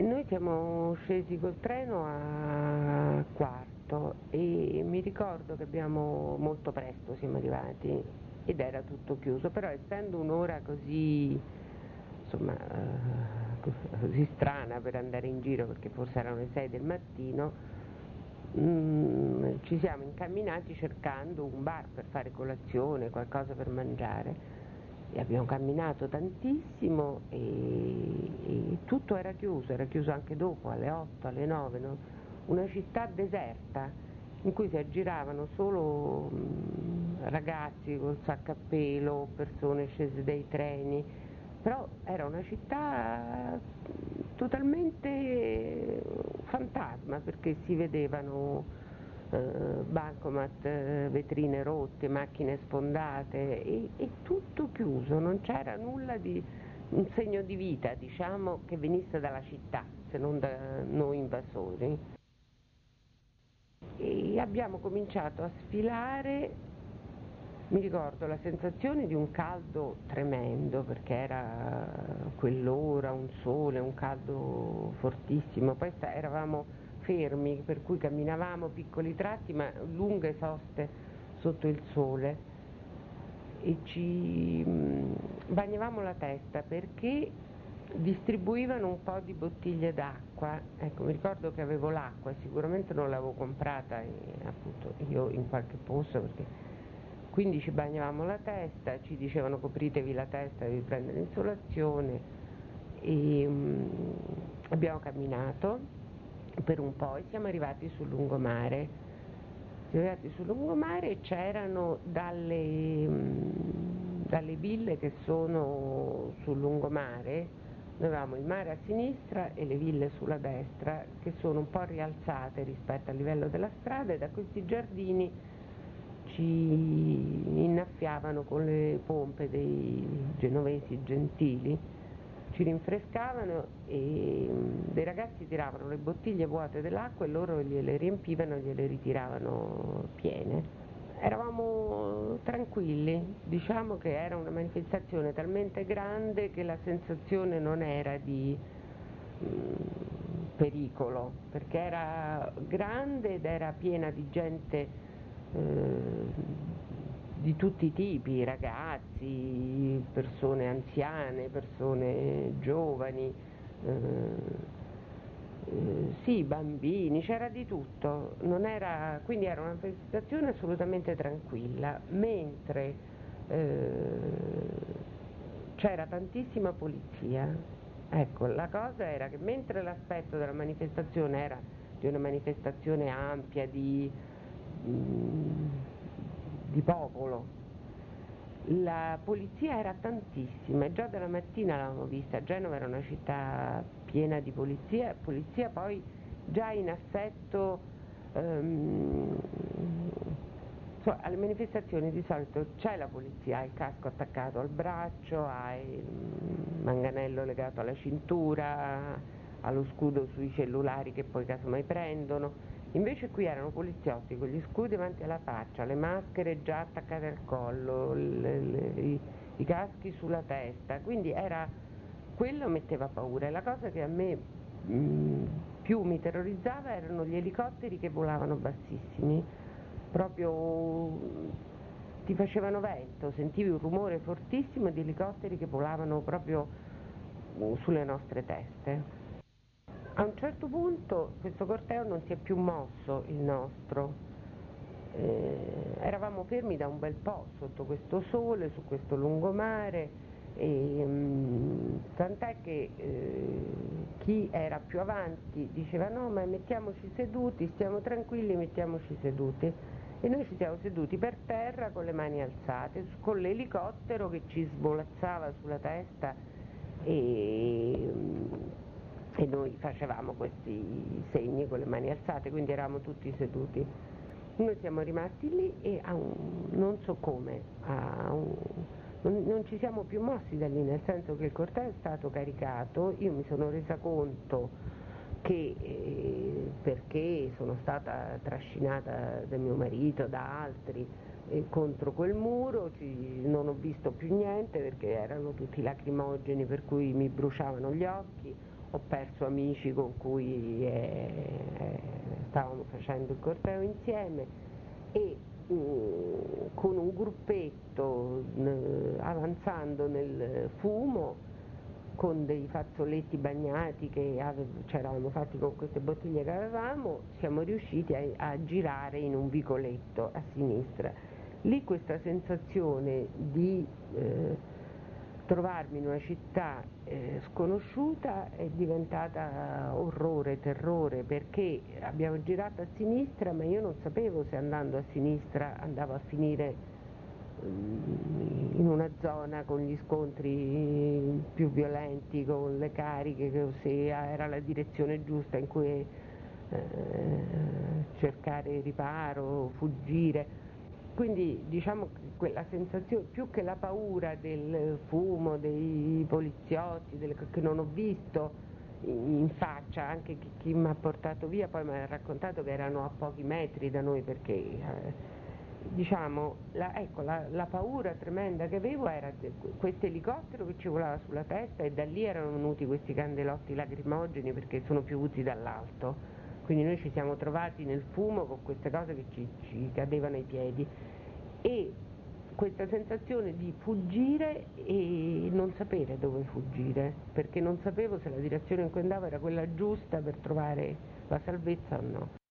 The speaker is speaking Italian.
Noi siamo scesi col treno a quarto e mi ricordo che abbiamo molto presto siamo arrivati ed era tutto chiuso, però essendo un'ora così, insomma, così strana per andare in giro, perché forse erano le 6 del mattino, ci siamo incamminati cercando un bar per fare colazione, qualcosa per mangiare. E abbiamo camminato tantissimo e tutto era chiuso anche dopo, alle 8, alle 9, no? Una città deserta in cui si aggiravano solo ragazzi col sacco a pelo, persone scese dai treni, però era una città totalmente fantasma perché si vedevano bancomat, vetrine rotte, macchine sfondate e tutto chiuso, non c'era nulla di un segno di vita, diciamo, che venisse dalla città, se non da noi invasori. E abbiamo cominciato a sfilare, mi ricordo la sensazione di un caldo tremendo perché era quell'ora, un sole, un caldo fortissimo, poi eravamo fermi per cui camminavamo piccoli tratti ma lunghe soste sotto il sole e ci bagnavamo la testa perché distribuivano un po' di bottiglie d'acqua. Ecco, mi ricordo che avevo l'acqua e sicuramente non l'avevo comprata appunto io in qualche posto perché quindi ci bagnavamo la testa, ci dicevano copritevi la testa, devi prendere insolazione e abbiamo camminato per un po' e siamo arrivati sul lungomare. Siamo arrivati sul lungomare e c'erano dalle ville che sono sul lungomare, noi avevamo il mare a sinistra e le ville sulla destra che sono un po' rialzate rispetto al livello della strada e da questi giardini ci innaffiavano con le pompe dei genovesi gentili, ci rinfrescavano e dei ragazzi tiravano le bottiglie vuote dell'acqua e loro gliele riempivano e gliele ritiravano piene. Eravamo tranquilli, diciamo che era una manifestazione talmente grande che la sensazione non era di pericolo, perché era grande ed era piena di gente di tutti i tipi, ragazzi, persone anziane, persone giovani, sì, bambini, c'era di tutto, quindi era una manifestazione assolutamente tranquilla, mentre c'era tantissima polizia. Ecco, la cosa era che mentre l'aspetto della manifestazione era di una manifestazione ampia di popolo, la polizia era tantissima e già dalla mattina l'avevamo vista, Genova era una città piena di polizia poi già in assetto, alle manifestazioni di solito c'è la polizia, ha il casco attaccato al braccio, ha il manganello legato alla cintura, ha lo scudo sui cellulari che poi casomai prendono. Invece qui erano poliziotti con gli scudi davanti alla faccia, le maschere già attaccate al collo, i caschi sulla testa, quindi quello metteva paura. E la cosa che a me più mi terrorizzava erano gli elicotteri che volavano bassissimi, proprio ti facevano vento, sentivi un rumore fortissimo di elicotteri che volavano proprio sulle nostre teste. A un certo punto questo corteo non si è più mosso, il nostro. Eravamo fermi da un bel po' sotto questo sole, su questo lungomare, tant'è che chi era più avanti diceva no ma mettiamoci seduti, stiamo tranquilli, mettiamoci seduti. E noi ci siamo seduti per terra con le mani alzate, con l'elicottero che ci svolazzava sulla testa e, e noi facevamo questi segni con le mani alzate, quindi eravamo tutti seduti. Noi siamo rimasti lì e non so come, non ci siamo più mossi da lì, nel senso che il corteo è stato caricato, io mi sono resa conto che perché sono stata trascinata da mio marito, da altri, contro quel muro, non ho visto più niente perché erano tutti lacrimogeni per cui mi bruciavano gli occhi, ho perso amici con cui stavamo facendo il corteo insieme e con un gruppetto avanzando nel fumo con dei fazzoletti bagnati che ci eravamo fatti con queste bottiglie che avevamo, siamo riusciti a girare in un vicoletto a sinistra. Lì questa sensazione di trovarmi in una città sconosciuta è diventata orrore, terrore, perché abbiamo girato a sinistra, ma io non sapevo se andando a sinistra andavo a finire in una zona con gli scontri più violenti, con le cariche, che se era la direzione giusta in cui cercare riparo, fuggire. Quindi diciamo che quella sensazione, più che la paura del fumo, dei poliziotti, che non ho visto in faccia, anche chi mi ha portato via poi mi ha raccontato che erano a pochi metri da noi, perché diciamo la paura tremenda che avevo era questo elicottero che ci volava sulla testa, e da lì erano venuti questi candelotti lacrimogeni perché sono piovuti dall'alto. Quindi noi ci siamo trovati nel fumo con queste cose che ci cadevano ai piedi, e questa sensazione di fuggire e non sapere dove fuggire, perché non sapevo se la direzione in cui andavo era quella giusta per trovare la salvezza o no.